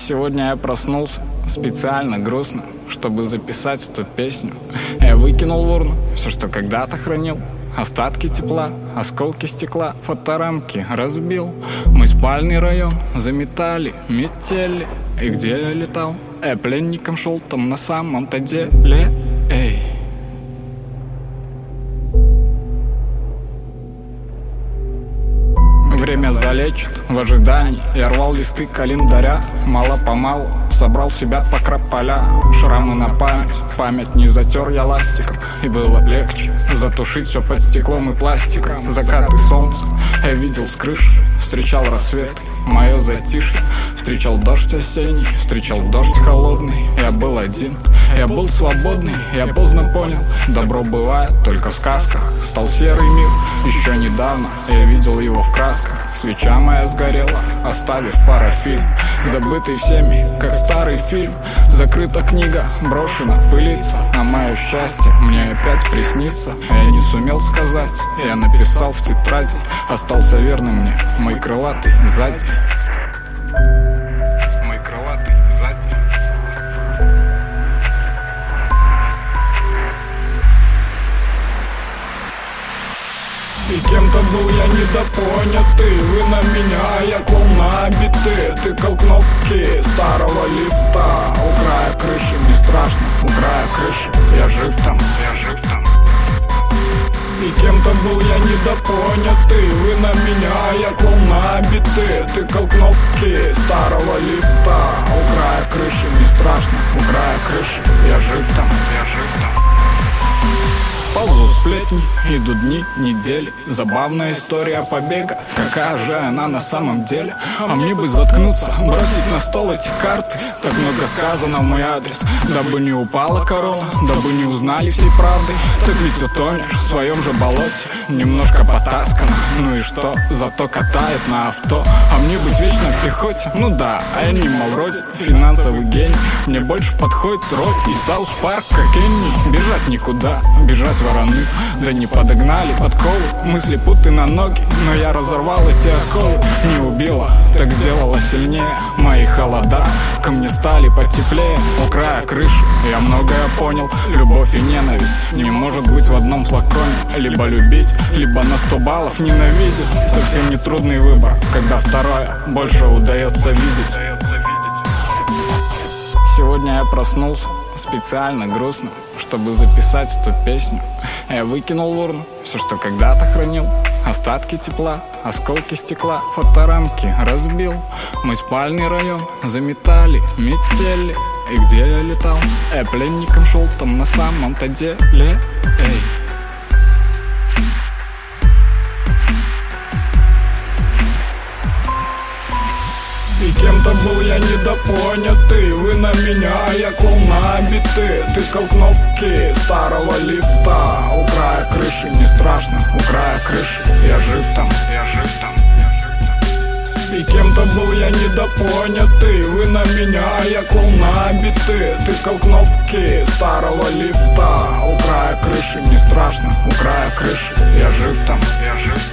Сегодня я проснулся специально грустно, чтобы записать эту песню. Я выкинул в урну все, что когда-то хранил. Остатки тепла, осколки стекла, фоторамки разбил. Мой спальный район заметали метели. И где я летал? Пленником шел там на самом-то деле. Эй. Время залечит в ожидании. Я рвал листы календаря. Мало-помалу собрал себя по поля. Шрамы на память не затер я ластиком. И было легче затушить все под стеклом и пластиком. Закаты солнца я видел с крыши. Встречал рассвет, мое затишье. Встречал дождь осенний, встречал дождь холодный. Я был один, я был свободный. Я поздно понял, добро бывает только в сказках. Стал серый мир, еще недавно я видел его в красках. Свеча моя сгорела, оставив парафин. Забытый всеми, как старый фильм. Закрыта книга, брошена, пылится. На мое счастье мне опять приснится. Я не сумел сказать, я написал в тетради. Остался верным мне мой крылатый сзади. Мой крылатый сзади. И кем-то был я недопонятый. Вы на меня, я клоун на биты. Тыкал кнопки старого лифта. У края крыши мне страшно, у края крыши я жив там. И кем-то был я недопонятый. Вы на меня, я клоун на биты. Тыкал кнопки старого лифта. У края крыши мне страшно, у края крыши я жив там. Ползу сплетни, идут дни, недели. Забавная история побега. Какая же она на самом деле? А мне бы заткнуться, бросить на стол эти карты. Так много сказано в мой адрес. Дабы не упала корона, дабы не узнали всей правды. Так ведь утонешь в своем же болоте. Немножко потаскано, ну и что? Зато катает на авто. А мне быть вечно в пехоте? Ну да, а я не вроде финансовый гений. Мне больше подходит роль и Саус Парк, как Энни. Бежать никуда, бежать вороны. Да не подогнали подковы, мысли путы на ноги. Но я разорвал эти оковы. Не убила, так сделала сильнее. Мои холода ко мне стали потеплее. У края крыши я многое понял. Любовь и ненависть не может быть в одном флаконе. Либо любить, либо на 100 баллов ненавидеть. Совсем не трудный выбор, когда второе больше удается видеть. Сегодня я проснулся специально грустно, чтобы записать эту песню. Я выкинул в урну все, что когда-то хранил. Остатки тепла, осколки стекла, фоторамки разбил. Мой спальный район заметали метели. И где я летал? Пленником шел там на самом-то деле. Эй. И кем-то был я недопонятый. Вы на меня, я клоун на биты. Тыкал кнопки старого лифта. У края крыши не страшно, у края крыши я жив там. И кем-то был я недопонятый. Вы на меня, я клоун на биты. Тыкал кнопки старого лифта. У края крыши не страшно, у края крыши я жив там.